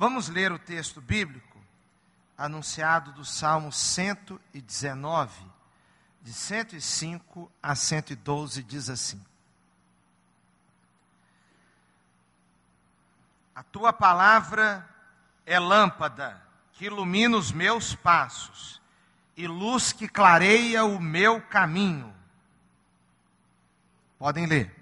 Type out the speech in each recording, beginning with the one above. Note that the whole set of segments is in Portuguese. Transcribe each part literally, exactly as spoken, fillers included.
Vamos ler o texto bíblico anunciado do Salmo cento e dezenove, de cento e cinco a cento e doze, diz assim: A tua palavra é lâmpada que ilumina os meus passos e luz que clareia o meu caminho. Podem ler.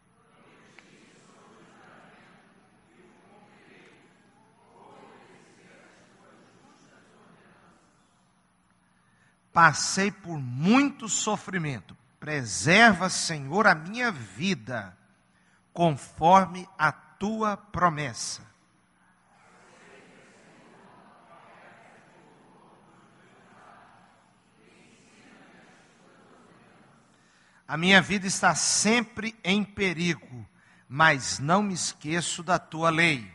Passei por muito sofrimento. Preserva, Senhor, a minha vida, conforme a tua promessa. A minha vida está sempre em perigo, mas não me esqueço da tua lei.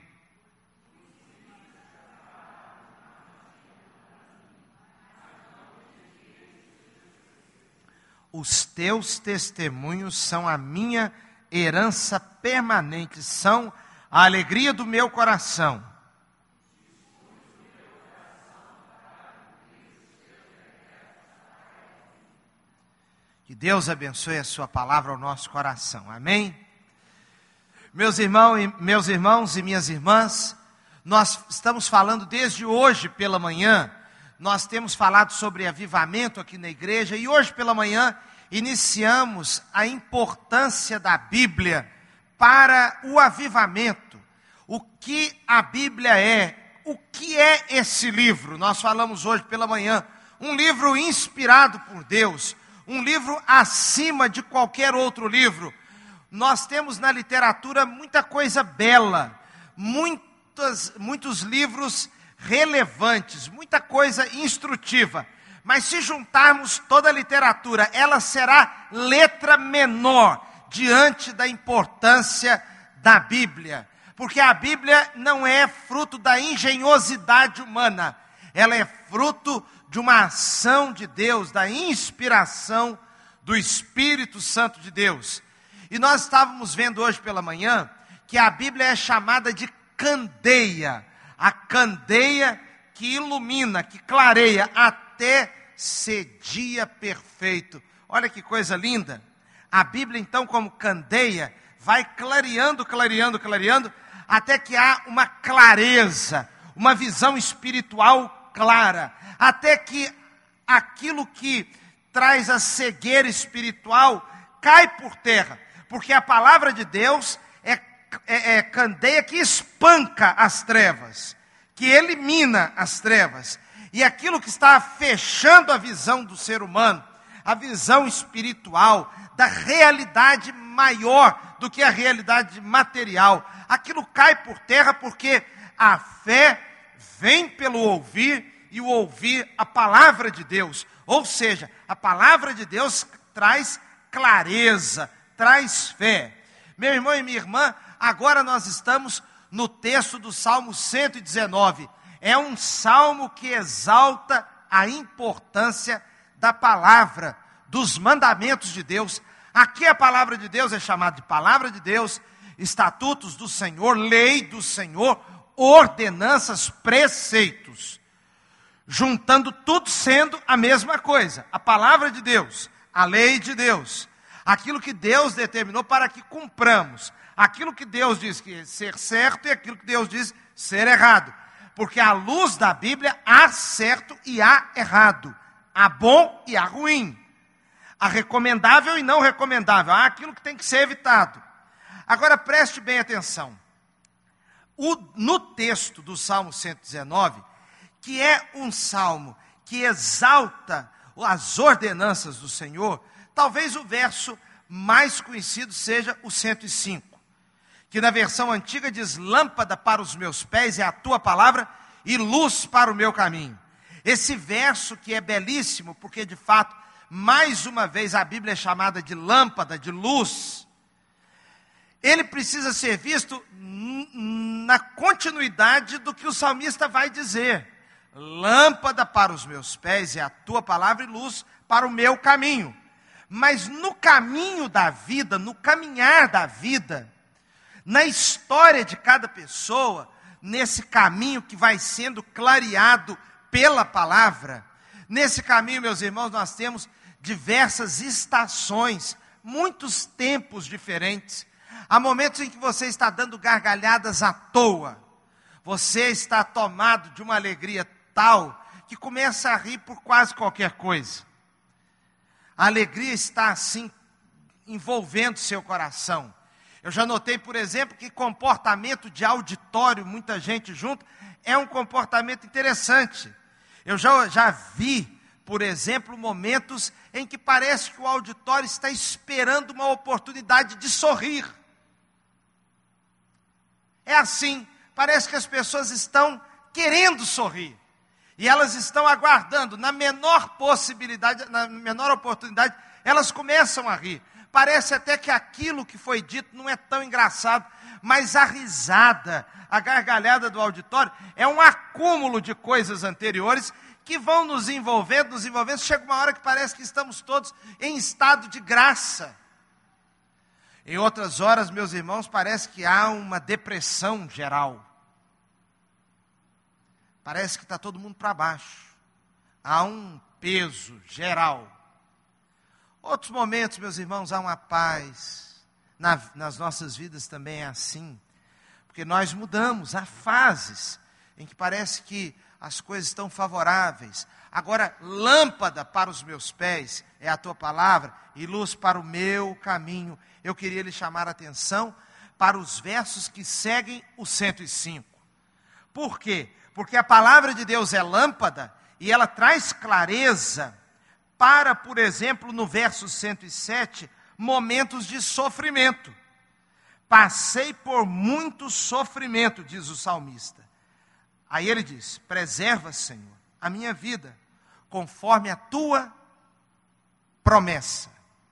Os teus testemunhos são a minha herança permanente, são a alegria do meu coração. Que Deus abençoe a sua palavra ao nosso coração. Amém? Meus irmãos, e, meus irmãos e minhas irmãs, nós estamos falando desde hoje pela manhã. Nós temos falado sobre avivamento aqui na igreja e hoje pela manhã iniciamos a importância da Bíblia para o avivamento. O que a Bíblia é, o que é esse livro? Nós falamos hoje pela manhã, um livro inspirado por Deus, um livro acima de qualquer outro livro. Nós temos na literatura muita coisa bela, muitas, muitos livros relevantes, muita coisa instrutiva, mas se juntarmos toda a literatura, ela será letra menor diante da importância da Bíblia, porque a Bíblia não é fruto da engenhosidade humana, ela é fruto de uma ação de Deus, da inspiração do Espírito Santo de Deus. E nós estávamos vendo hoje pela manhã que a Bíblia é chamada de candeia, a candeia que ilumina, que clareia até ser dia perfeito. Olha que coisa linda. A Bíblia então, como candeia, vai clareando, clareando, clareando, até que há uma clareza, uma visão espiritual clara, até que aquilo que traz a cegueira espiritual cai por terra, porque a palavra de Deus é É, é candeia que espanca as trevas, que elimina as trevas. E aquilo que está fechando a visão do ser humano, a visão espiritual, da realidade maior do que a realidade material, aquilo cai por terra porque a fé vem pelo ouvir e o ouvir a palavra de Deus. Ou seja, a palavra de Deus traz clareza, traz fé. Meu irmão e minha irmã, agora nós estamos no texto do Salmo cento e dezenove. É um salmo que exalta a importância da palavra, dos mandamentos de Deus. Aqui a palavra de Deus é chamada de palavra de Deus, estatutos do Senhor, lei do Senhor, ordenanças, preceitos. Juntando tudo sendo a mesma coisa. A palavra de Deus, a lei de Deus, aquilo que Deus determinou para que cumpramos. Aquilo que Deus diz que é ser certo e aquilo que Deus diz ser errado. Porque à luz da Bíblia há certo e há errado. Há bom e há ruim. Há recomendável e não recomendável. Há aquilo que tem que ser evitado. Agora preste bem atenção. O, no texto do Salmo cento e dezenove, que é um salmo que exalta as ordenanças do Senhor, talvez o verso mais conhecido seja o cento e cinco. Que na versão antiga diz: lâmpada para os meus pés é a tua palavra e luz para o meu caminho. Esse verso que é belíssimo, porque de fato, mais uma vez a Bíblia é chamada de lâmpada, de luz. Ele precisa ser visto na continuidade do que o salmista vai dizer. Lâmpada para os meus pés é a tua palavra e luz para o meu caminho. Mas no caminho da vida, no caminhar da vida, na história de cada pessoa, nesse caminho que vai sendo clareado pela palavra. Nesse caminho, meus irmãos, nós temos diversas estações, muitos tempos diferentes. Há momentos em que você está dando gargalhadas à toa. Você está tomado de uma alegria tal que começa a rir por quase qualquer coisa. A alegria está assim envolvendo seu coração. Eu já notei, por exemplo, que comportamento de auditório, muita gente junto, é um comportamento interessante. Eu já, já vi, por exemplo, momentos em que parece que o auditório está esperando uma oportunidade de sorrir. É assim, parece que as pessoas estão querendo sorrir. E elas estão aguardando, na menor possibilidade, na menor oportunidade, elas começam a rir. Parece até que aquilo que foi dito não é tão engraçado, mas a risada, a gargalhada do auditório é um acúmulo de coisas anteriores que vão nos envolvendo, nos envolvendo. Chega uma hora que parece que estamos todos em estado de graça. Em outras horas, meus irmãos, parece que há uma depressão geral. Parece que está todo mundo para baixo. Há um peso geral. Outros momentos, meus irmãos, há uma paz. Na, nas nossas vidas também é assim. Porque nós mudamos, há fases em que parece que as coisas estão favoráveis. Agora, lâmpada para os meus pés é a tua palavra e luz para o meu caminho. Eu queria lhe chamar a atenção para os versos que seguem o cento e cinco. Por quê? Porque a palavra de Deus é lâmpada e ela traz clareza para, por exemplo, no verso cento e sete, momentos de sofrimento. Passei por muito sofrimento, diz o salmista. Aí ele diz, preserva, Senhor, a minha vida, conforme a tua promessa.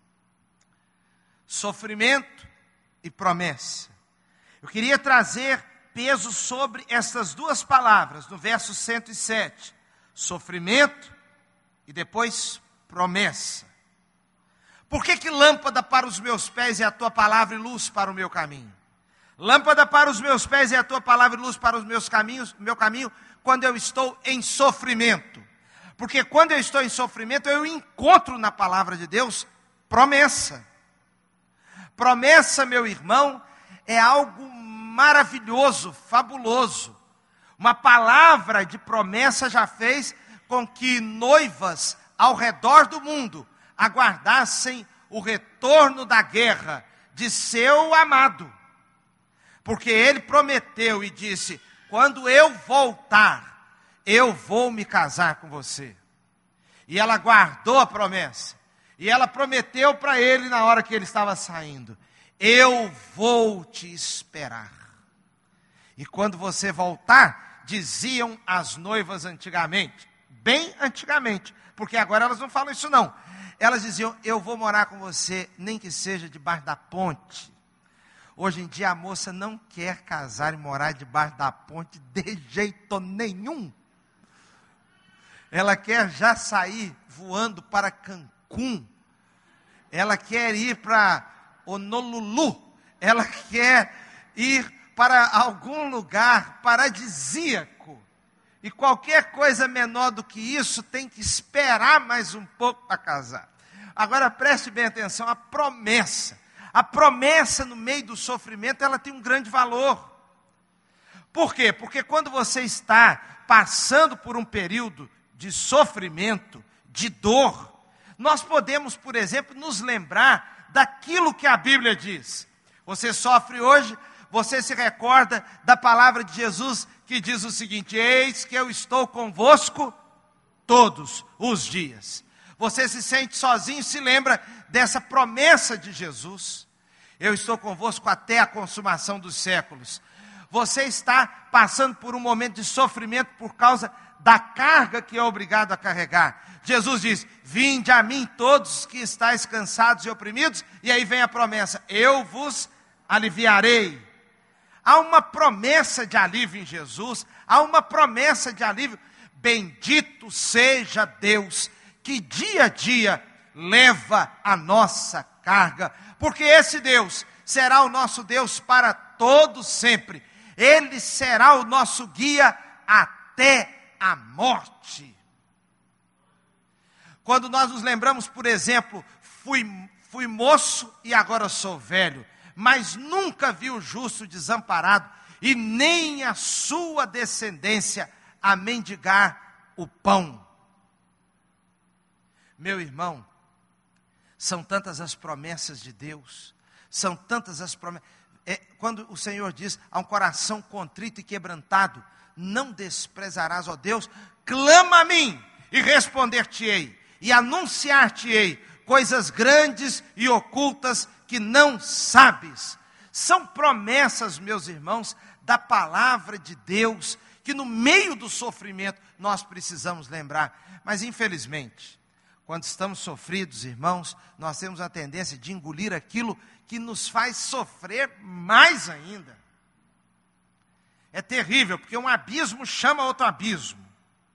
Sofrimento e promessa. Eu queria trazer peso sobre essas duas palavras, no verso cento e sete. Sofrimento e depois promessa. Por que que lâmpada para os meus pés é a tua palavra e luz para o meu caminho? Lâmpada para os meus pés é a tua palavra e luz para os meus caminhos, meu caminho, quando eu estou em sofrimento. Porque quando eu estou em sofrimento, eu encontro na palavra de Deus promessa. Promessa, meu irmão, é algo maravilhoso, fabuloso. Uma palavra de promessa já fez com que noivas ao redor do mundo aguardassem o retorno da guerra de seu amado. Porque ele prometeu e disse, quando eu voltar, eu vou me casar com você. E ela guardou a promessa. E ela prometeu para ele na hora que ele estava saindo, eu vou te esperar. E quando você voltar, diziam as noivas antigamente, bem antigamente, porque agora elas não falam isso não. Elas diziam, eu vou morar com você, nem que seja debaixo da ponte. Hoje em dia a moça não quer casar e morar debaixo da ponte de jeito nenhum. Ela quer já sair voando para Cancún. Ela quer ir para Honolulu. Ela quer ir para algum lugar paradisíaco. E qualquer coisa menor do que isso tem que esperar mais um pouco para casar. Agora preste bem atenção, a promessa. A promessa no meio do sofrimento, ela tem um grande valor. Por quê? Porque quando você está passando por um período de sofrimento, de dor, nós podemos, por exemplo, nos lembrar daquilo que a Bíblia diz. Você sofre hoje, você se recorda da palavra de Jesus que diz o seguinte, eis que eu estou convosco todos os dias. Você se sente sozinho, se lembra dessa promessa de Jesus. Eu estou convosco até a consumação dos séculos. Você está passando por um momento de sofrimento por causa da carga que é obrigado a carregar. Jesus diz, vinde a mim todos que estáis cansados e oprimidos. E aí vem a promessa, eu vos aliviarei. Há uma promessa de alívio em Jesus. Há uma promessa de alívio. Bendito seja Deus, que dia a dia leva a nossa carga. Porque esse Deus será o nosso Deus para todo sempre. Ele será o nosso guia até a morte. Quando nós nos lembramos, por exemplo, fui, fui moço e agora sou velho, mas nunca vi o justo desamparado, e nem a sua descendência a mendigar o pão. Meu irmão, são tantas as promessas de Deus, são tantas as promessas. É, quando o Senhor diz, a um coração contrito e quebrantado, não desprezarás, ó Deus, clama a mim e responder-te-ei, e anunciar-te-ei coisas grandes e ocultas que não sabes. São promessas, meus irmãos, da palavra de Deus, que no meio do sofrimento nós precisamos lembrar. Mas infelizmente, quando estamos sofridos, irmãos, nós temos a tendência de engolir aquilo que nos faz sofrer mais ainda. É terrível, porque um abismo chama outro abismo.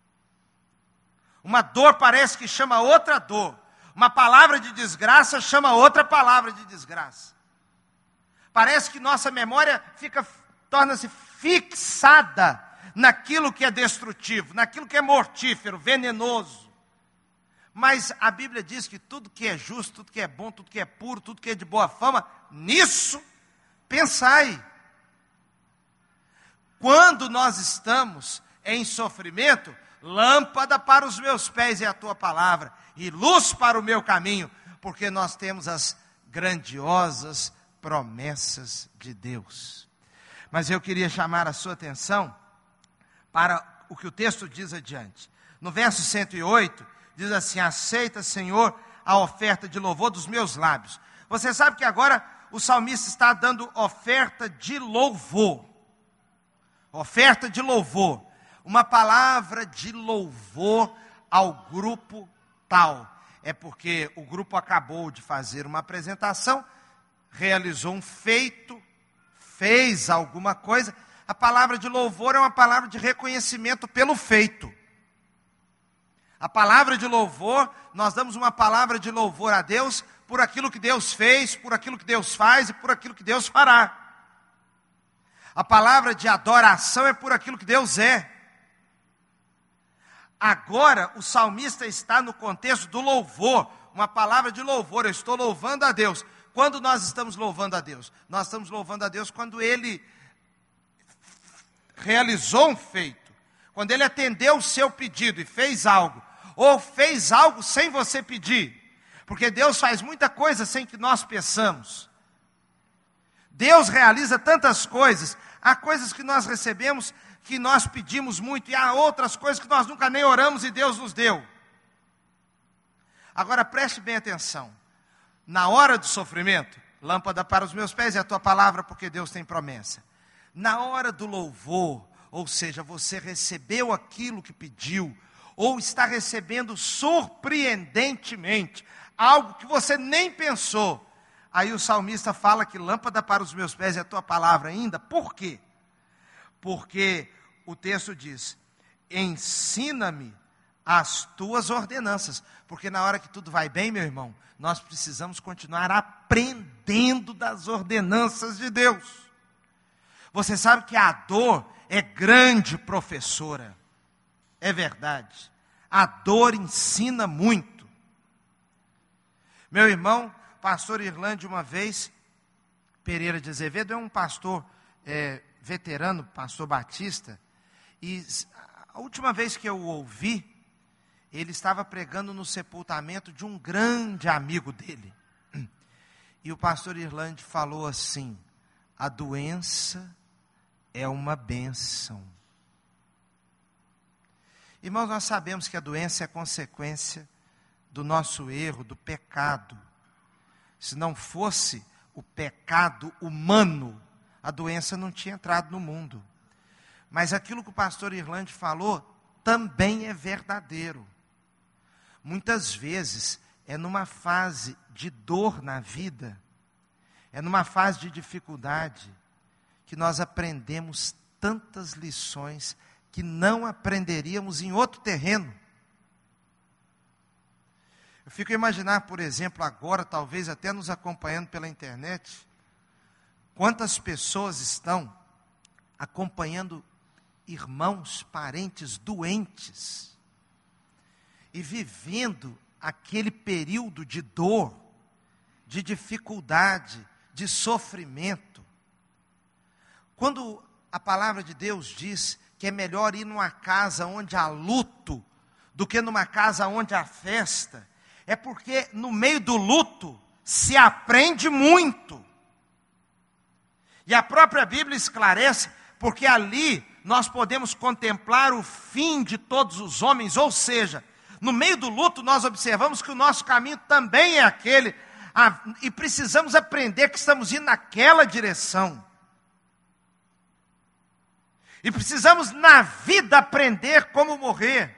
Uma dor parece que chama outra dor. Uma palavra de desgraça chama outra palavra de desgraça. Parece que nossa memória fica, torna-se fixada naquilo que é destrutivo, naquilo que é mortífero, venenoso. Mas a Bíblia diz que tudo que é justo, tudo que é bom, tudo que é puro, tudo que é de boa fama, nisso pensai. Quando nós estamos em sofrimento, lâmpada para os meus pés é a tua palavra, e luz para o meu caminho, porque nós temos as grandiosas promessas de Deus. Mas eu queria chamar a sua atenção para o que o texto diz adiante. No verso cento e oito, diz assim: aceita, Senhor, a oferta de louvor dos meus lábios. Você sabe que agora o salmista está dando oferta de louvor. Oferta de louvor. Uma palavra de louvor ao grupo tal. É porque o grupo acabou de fazer uma apresentação, realizou um feito, fez alguma coisa. A palavra de louvor é uma palavra de reconhecimento pelo feito. A palavra de louvor, nós damos uma palavra de louvor a Deus por aquilo que Deus fez, por aquilo que Deus faz e por aquilo que Deus fará. A palavra de adoração é por aquilo que Deus é. Agora, o salmista está no contexto do louvor, uma palavra de louvor. Eu estou louvando a Deus. Quando nós estamos louvando a Deus? Nós estamos louvando a Deus quando Ele realizou um feito, quando Ele atendeu o seu pedido e fez algo, ou fez algo sem você pedir, porque Deus faz muita coisa sem que nós peçamos. Deus realiza tantas coisas, há coisas que nós recebemos que nós pedimos muito, e há outras coisas que nós nunca nem oramos e Deus nos deu. Agora preste bem atenção, na hora do sofrimento, lâmpada para os meus pés é a tua palavra, porque Deus tem promessa. Na hora do louvor, ou seja, você recebeu aquilo que pediu, ou está recebendo surpreendentemente, algo que você nem pensou. Aí o salmista fala que lâmpada para os meus pés é a tua palavra ainda. Por quê? Porque o texto diz, ensina-me as tuas ordenanças. Porque na hora que tudo vai bem, meu irmão, nós precisamos continuar aprendendo das ordenanças de Deus. Você sabe que a dor é grande professora. É verdade. A dor ensina muito. Meu irmão, pastor Irlande, uma vez, Pereira de Azevedo é um pastor é, veterano, pastor batista, e a última vez que eu o ouvi, ele estava pregando no sepultamento de um grande amigo dele. E o pastor Irlande falou assim: a doença é uma bênção. Irmãos, nós sabemos que a doença é consequência do nosso erro, do pecado. Se não fosse o pecado humano, a doença não tinha entrado no mundo. Mas aquilo que o pastor Irlande falou também é verdadeiro. Muitas vezes é numa fase de dor na vida, é numa fase de dificuldade, que nós aprendemos tantas lições que não aprenderíamos em outro terreno. Eu fico a imaginar, por exemplo, agora, talvez até nos acompanhando pela internet, quantas pessoas estão acompanhando irmãos, parentes doentes e vivendo aquele período de dor, de dificuldade, de sofrimento. Quando a palavra de Deus diz que é melhor ir numa casa onde há luto do que numa casa onde há festa, é porque no meio do luto se aprende muito. E a própria Bíblia esclarece, porque ali nós podemos contemplar o fim de todos os homens, ou seja, no meio do luto nós observamos que o nosso caminho também é aquele, e precisamos aprender que estamos indo naquela direção. E precisamos na vida aprender como morrer.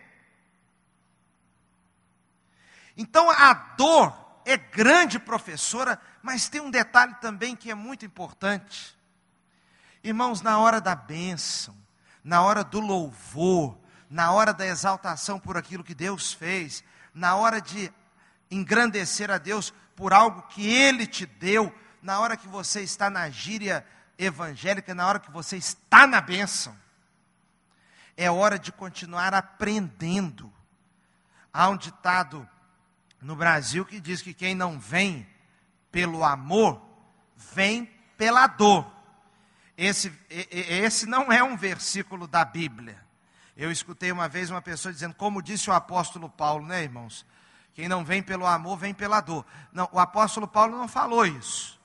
Então a dor é grande, professora, mas tem um detalhe também que é muito importante. Irmãos, na hora da bênção, na hora do louvor, na hora da exaltação por aquilo que Deus fez, na hora de engrandecer a Deus por algo que Ele te deu, na hora que você está na gíria evangélica, na hora que você está na bênção, é hora de continuar aprendendo. Há um ditado no Brasil que diz que quem não vem pelo amor, vem pela dor. Esse, esse não é um versículo da Bíblia. Eu escutei uma vez uma pessoa dizendo, como disse o apóstolo Paulo, né, irmãos? Quem não vem pelo amor, vem pela dor. Não, o apóstolo Paulo não falou isso.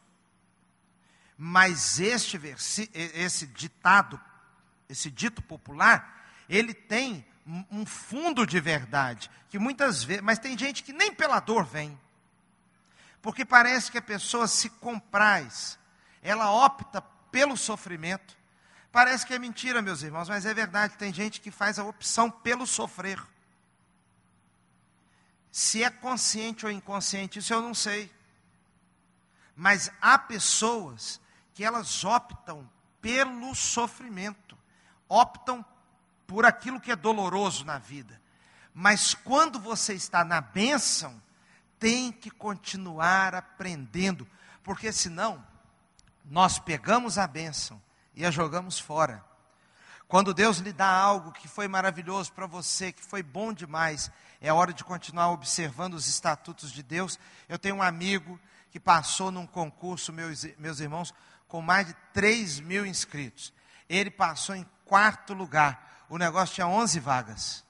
Mas este versi, esse ditado, esse dito popular, ele tem um fundo de verdade, que muitas vezes, mas tem gente que nem pela dor vem, porque parece que a pessoa se compraz, ela opta pelo sofrimento. Parece que é mentira, meus irmãos, mas é verdade, tem gente que faz a opção pelo sofrer. Se é consciente ou inconsciente, isso eu não sei, mas há pessoas que elas optam pelo sofrimento, optam por aquilo que é doloroso na vida. Mas quando você está na bênção, tem que continuar aprendendo, porque senão nós pegamos a bênção e a jogamos fora. Quando Deus lhe dá algo que foi maravilhoso para você, que foi bom demais, é hora de continuar observando os estatutos de Deus. Eu tenho um amigo que passou num concurso, meus, meus irmãos, com mais de três mil inscritos. Ele passou em quarto lugar. O negócio tinha onze vagas.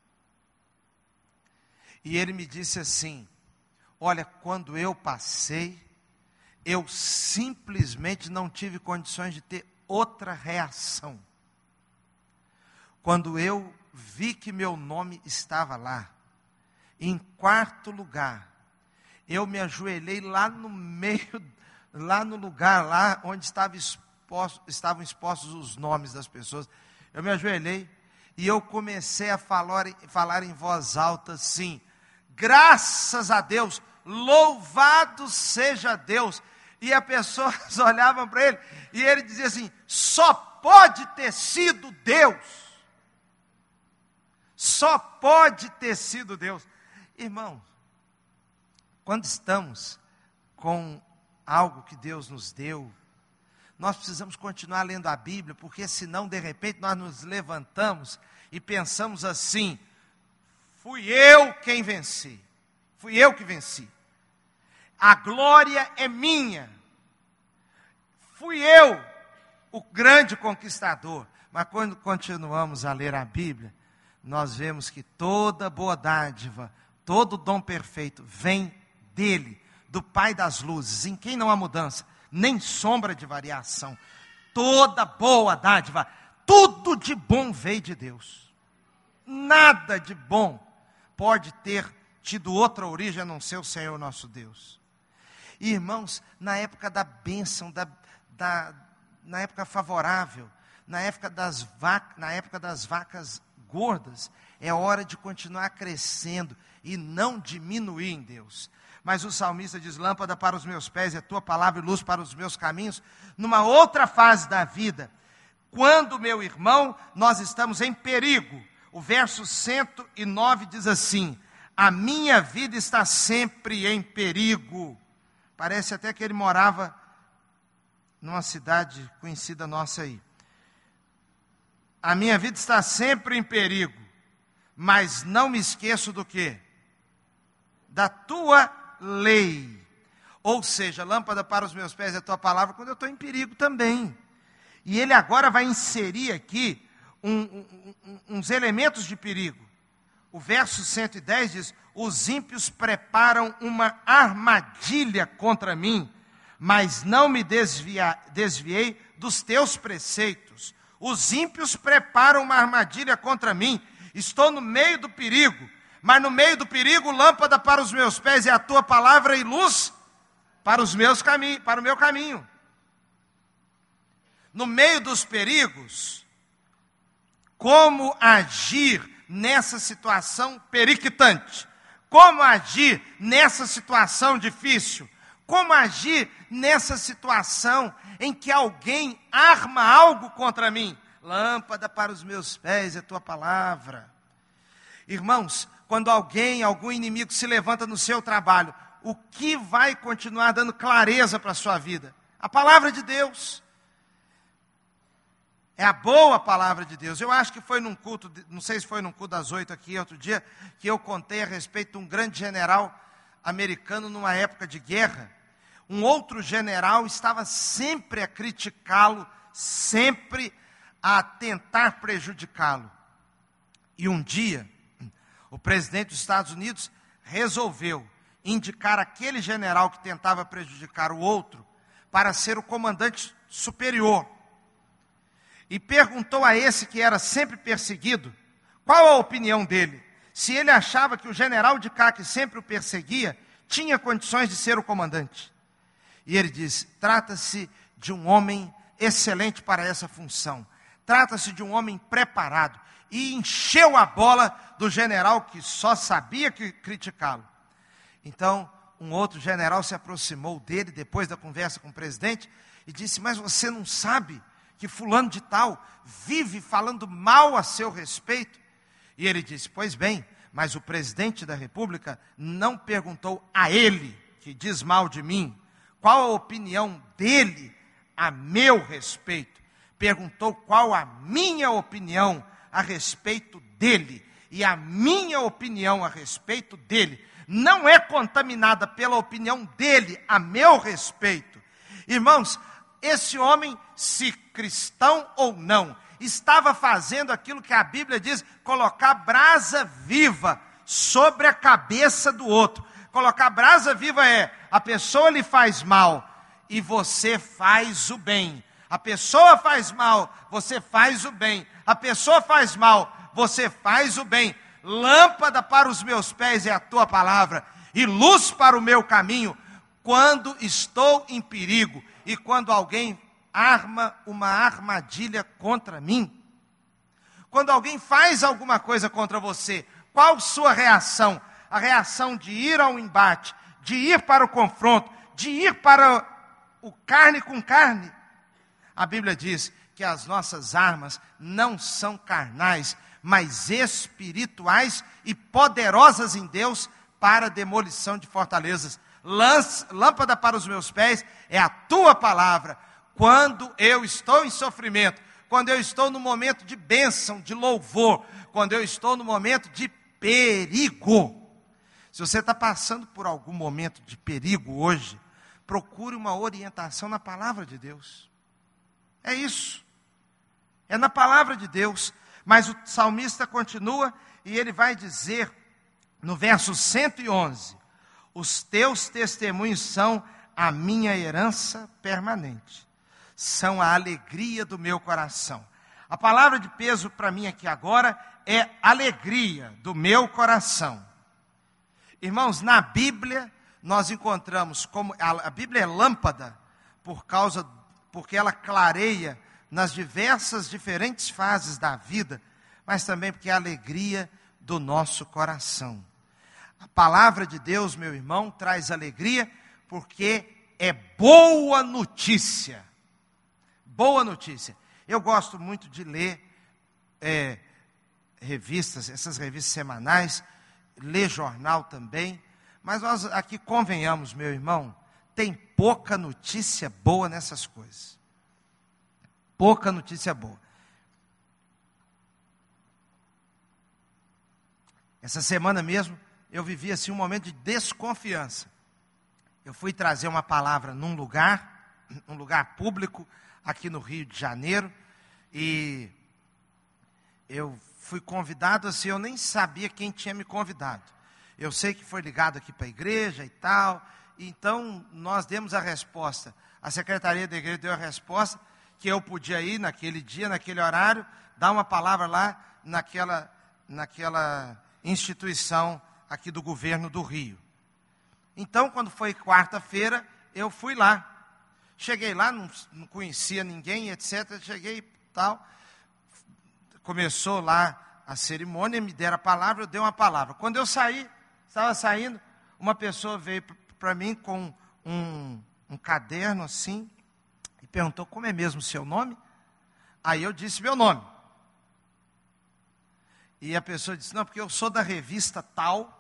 E ele me disse assim, olha, quando eu passei, eu simplesmente não tive condições de ter outra reação. Quando eu vi que meu nome estava lá, em quarto lugar, eu me ajoelhei lá no meio, lá no lugar, lá onde estava exposto, estavam expostos os nomes das pessoas. Eu me ajoelhei e eu comecei a falar, falar em voz alta assim, graças a Deus, louvado seja Deus. E as pessoas olhavam para ele e ele dizia assim, só pode ter sido Deus. Só pode ter sido Deus. Irmão, quando estamos com algo que Deus nos deu, nós precisamos continuar lendo a Bíblia, porque senão, de repente, nós nos levantamos e pensamos assim, fui eu quem venci, fui eu que venci, a glória é minha, fui eu o grande conquistador. Mas quando continuamos a ler a Bíblia, nós vemos que toda boa dádiva, todo dom perfeito vem dele, do Pai das luzes, em quem não há mudança, nem sombra de variação. Toda boa dádiva, tudo de bom veio de Deus. Nada de bom pode ter tido outra origem a não ser o Senhor nosso Deus. E, irmãos, na época da bênção, da, da, na época favorável, na época, das vaca, na época das vacas gordas, é hora de continuar crescendo e não diminuir em Deus. Mas o salmista diz, lâmpada para os meus pés, é tua palavra e luz para os meus caminhos. Numa outra fase da vida, quando, meu irmão, nós estamos em perigo, o verso cento e nove diz assim, a minha vida está sempre em perigo. Parece até que ele morava numa cidade conhecida nossa aí. a minha vida está sempre em perigo, mas não me esqueço do quê? Da tua lei. Ou seja, lâmpada para os meus pés é a tua palavra quando eu estou em perigo também. E ele agora vai inserir aqui um, um, um, uns elementos de perigo. O verso cento e dez diz: os ímpios preparam uma armadilha contra mim, mas não me desvia, desviei dos teus preceitos. Os ímpios preparam uma armadilha contra mim. Estou no meio do perigo, mas no meio do perigo, lâmpada para os meus pés é a tua palavra e luz para os meus caminhos, para o meu caminho. No meio dos perigos, como agir nessa situação periquitante? Como agir nessa situação difícil? Como agir nessa situação em que alguém arma algo contra mim? Lâmpada para os meus pés é a tua palavra. Irmãos, quando alguém, algum inimigo se levanta no seu trabalho, o que vai continuar dando clareza para a sua vida? A palavra de Deus. É a boa palavra de Deus. Eu acho que foi num culto, não sei se foi num culto das oito aqui, outro dia, que eu contei a respeito de um grande general americano numa época de guerra. Um outro general estava sempre a criticá-lo, sempre a tentar prejudicá-lo. E um dia, o presidente dos Estados Unidos resolveu indicar aquele general que tentava prejudicar o outro para ser o comandante superior. E perguntou a esse que era sempre perseguido, qual a opinião dele? Se ele achava que o general de cá, que sempre o perseguia, tinha condições de ser o comandante. E ele diz: trata-se de um homem excelente para essa função. Trata-se de um homem preparado. E encheu a bola do general que só sabia que criticá-lo. Então, um outro general se aproximou dele, depois da conversa com o presidente, e disse: mas você não sabe que fulano de tal vive falando mal a seu respeito? E ele disse: pois bem, mas o presidente da república não perguntou a ele, que diz mal de mim, qual a opinião dele a meu respeito. Perguntou qual a minha opinião a respeito dele. E a minha opinião a respeito dele não é contaminada pela opinião dele a meu respeito. Irmãos, esse homem, se cristão ou não, estava fazendo aquilo que a Bíblia diz, colocar brasa viva sobre a cabeça do outro. Colocar brasa viva é, a pessoa lhe faz mal e você faz o bem. A pessoa faz mal, você faz o bem. A pessoa faz mal, você faz o bem. Lâmpada para os meus pés é a tua palavra e luz para o meu caminho quando estou em perigo e quando alguém arma uma armadilha contra mim. Quando alguém faz alguma coisa contra você, qual sua reação? A reação de ir ao embate, de ir para o confronto, de ir para o carne com carne. A Bíblia diz que as nossas armas não são carnais, mas espirituais e poderosas em Deus para a demolição de fortalezas. Lance, lâmpada para os meus pés é a tua palavra. Quando eu estou em sofrimento, quando eu estou no momento de bênção, de louvor, quando eu estou no momento de perigo. Se você está passando por algum momento de perigo hoje, procure uma orientação na palavra de Deus. É isso. É na palavra de Deus. Mas o salmista continua e ele vai dizer no verso cento e onze: os teus testemunhos são a minha herança permanente, são a alegria do meu coração. A palavra de peso para mim aqui agora é alegria do meu coração. Irmãos, na Bíblia nós encontramos como a, a Bíblia é lâmpada por causa porque ela clareia nas diversas diferentes fases da vida, mas também porque é a alegria do nosso coração. A palavra de Deus, meu irmão, traz alegria porque é boa notícia. Boa notícia. Eu gosto muito de ler é, revistas, essas revistas semanais, ler jornal também, mas nós aqui convenhamos, meu irmão, tem pouca notícia boa nessas coisas. Pouca notícia boa. Essa semana mesmo, eu vivi assim um momento de desconfiança. Eu fui trazer uma palavra num lugar, um lugar público, aqui no Rio de Janeiro, e eu fui convidado assim, eu nem sabia quem tinha me convidado. Eu sei que foi ligado aqui para a igreja e tal, então nós demos a resposta. A secretaria da igreja deu a resposta que eu podia ir naquele dia, naquele horário, dar uma palavra lá naquela, naquela instituição aqui do governo do Rio. Então, quando foi quarta-feira, eu fui lá. Cheguei lá, não, não conhecia ninguém, etcétera. Cheguei e tal. Começou lá a cerimônia, me deram a palavra, eu dei uma palavra. Quando eu saí, estava saindo, uma pessoa veio para mim com um, um caderno assim, e perguntou, como é mesmo o seu nome? Aí eu disse meu nome. E a pessoa disse, não, porque eu sou da revista tal.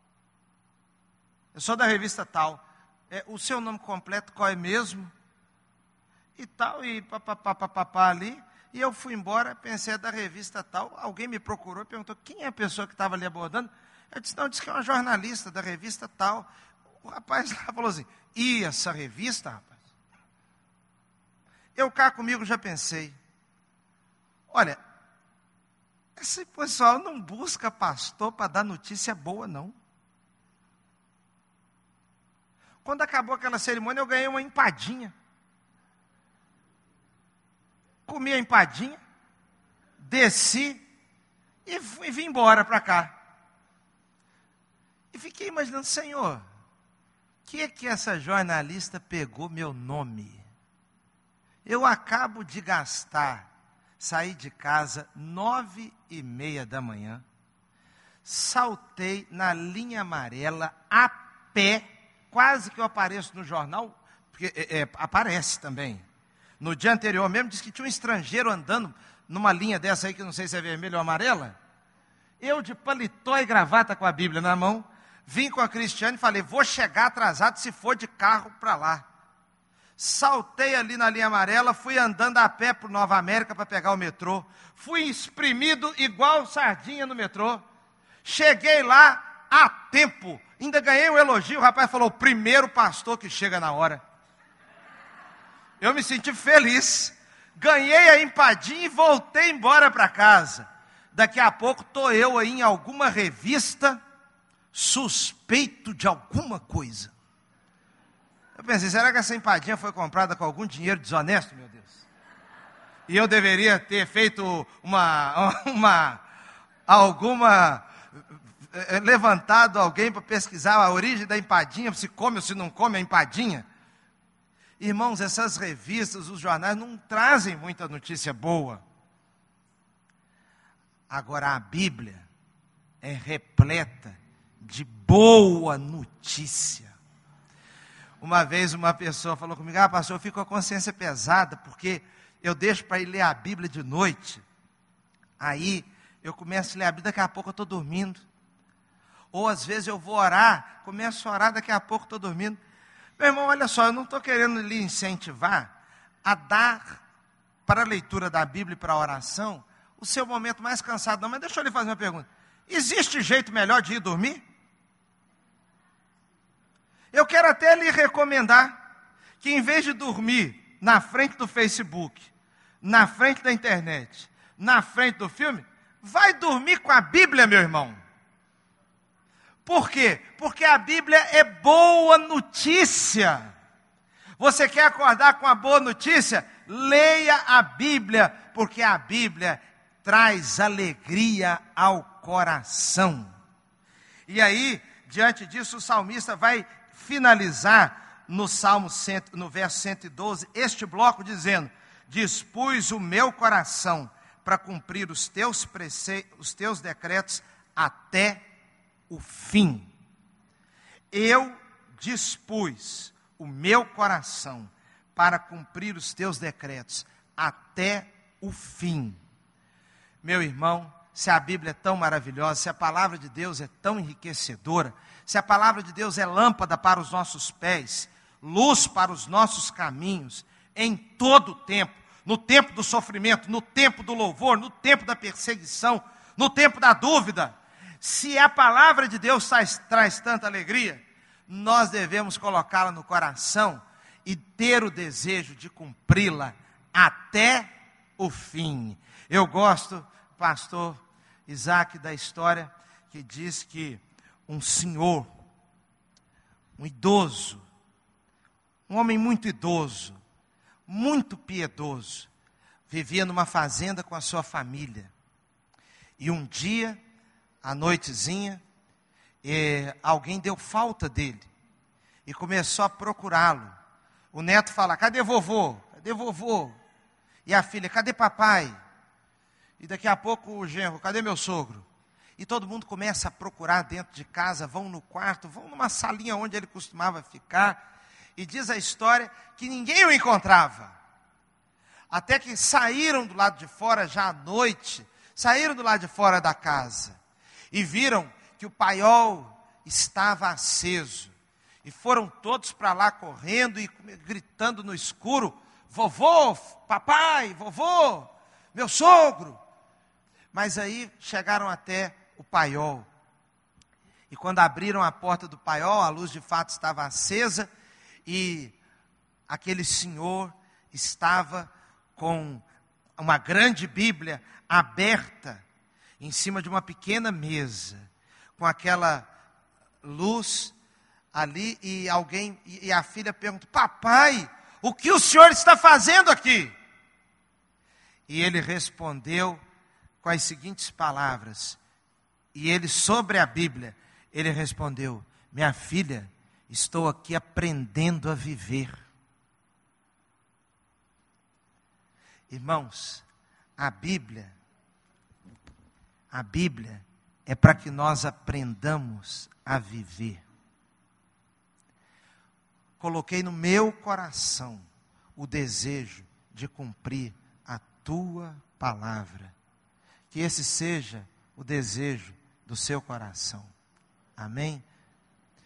Eu sou da revista tal. É, o seu nome completo qual é mesmo? E tal, e papapá ali. E eu fui embora, pensei, é da revista tal. Alguém me procurou e perguntou, quem é a pessoa que estava ali abordando? Eu disse, não, eu disse que é uma jornalista da revista tal. O rapaz lá falou assim, e essa revista, rapaz? Eu cá comigo já pensei, olha, esse pessoal não busca pastor para dar notícia boa, não. Quando acabou aquela cerimônia, eu ganhei uma empadinha. Comi a empadinha, desci e, fui, e vim embora para cá. E fiquei imaginando, Senhor, que é que essa jornalista pegou meu nome? Eu acabo de gastar, saí de casa nove e meia da manhã, saltei na linha amarela a pé, quase que eu apareço no jornal, porque é, é, aparece também. No dia anterior mesmo, disse que tinha um estrangeiro andando numa linha dessa aí, que não sei se é vermelha ou amarela. Eu de paletó e gravata com a Bíblia na mão, vim com a Cristiane e falei, vou chegar atrasado se for de carro para lá. Saltei ali na linha amarela, fui andando a pé para Nova América para pegar o metrô. Fui espremido igual sardinha no metrô. Cheguei lá a tempo. Ainda ganhei um elogio. O rapaz falou, o primeiro pastor que chega na hora. Eu me senti feliz. Ganhei a empadinha e voltei embora para casa. Daqui a pouco estou eu aí em alguma revista, suspeito de alguma coisa. Eu pensei, será que essa empadinha foi comprada com algum dinheiro desonesto, meu Deus? E eu deveria ter feito uma, uma alguma, levantado alguém para pesquisar a origem da empadinha, se come ou se não come a empadinha. Irmãos, essas revistas, os jornais não trazem muita notícia boa. Agora a Bíblia é repleta de boa notícia. Uma vez uma pessoa falou comigo, ah, pastor, eu fico com a consciência pesada, porque eu deixo para ir ler a Bíblia de noite. Aí eu começo a ler a Bíblia, daqui a pouco eu estou dormindo. Ou às vezes eu vou orar, começo a orar, daqui a pouco estou dormindo. Meu irmão, olha só, eu não estou querendo lhe incentivar a dar para a leitura da Bíblia e para a oração o seu momento mais cansado, não, mas deixa eu lhe fazer uma pergunta. Existe jeito melhor de ir dormir? Eu quero até lhe recomendar que em vez de dormir na frente do Facebook, na frente da internet, na frente do filme, vai dormir com a Bíblia, meu irmão. Por quê? Porque a Bíblia é boa notícia. Você quer acordar com a boa notícia? Leia a Bíblia, porque a Bíblia traz alegria ao coração. E aí, diante disso, o salmista vai finalizar no Salmo cem, no verso cento e doze, este bloco dizendo, dispus o meu coração para cumprir os teus preceitos, os teus decretos até o fim. Eu dispus o meu coração para cumprir os teus decretos até o fim. Meu irmão, se a Bíblia é tão maravilhosa, se a palavra de Deus é tão enriquecedora, se a palavra de Deus é lâmpada para os nossos pés, luz para os nossos caminhos, em todo o tempo, no tempo do sofrimento, no tempo do louvor, no tempo da perseguição, no tempo da dúvida, Se a palavra de Deus traz, traz tanta alegria, nós devemos colocá-la no coração e ter o desejo de cumpri-la até o fim. Eu gosto, pastor Isaac, da história que diz que um senhor, um idoso, um homem muito idoso, muito piedoso, vivia numa fazenda com a sua família. E um dia, à noitezinha, eh, alguém deu falta dele e começou a procurá-lo. O neto fala: cadê vovô? Cadê vovô? E a filha: cadê papai? E daqui a pouco o genro: cadê meu sogro? E todo mundo começa a procurar dentro de casa, vão no quarto, vão numa salinha onde ele costumava ficar. E diz a história que ninguém o encontrava. Até que saíram do lado de fora, já à noite, saíram do lado de fora da casa. E viram que o paiol estava aceso. E foram todos para lá correndo e gritando no escuro: vovô, papai, vovô, meu sogro. Mas aí chegaram até o paiol. E quando abriram a porta do paiol, a luz de fato estava acesa. E aquele senhor estava com uma grande Bíblia aberta em cima de uma pequena mesa, com aquela luz ali, e alguém, e a filha pergunta: papai, o que o senhor está fazendo aqui? E ele respondeu com as seguintes palavras, e ele, sobre a Bíblia, ele respondeu: minha filha, estou aqui aprendendo a viver. Irmãos, a Bíblia, a Bíblia é para que nós aprendamos a viver. Coloquei no meu coração o desejo de cumprir a tua palavra. Que esse seja o desejo do seu coração. Amém?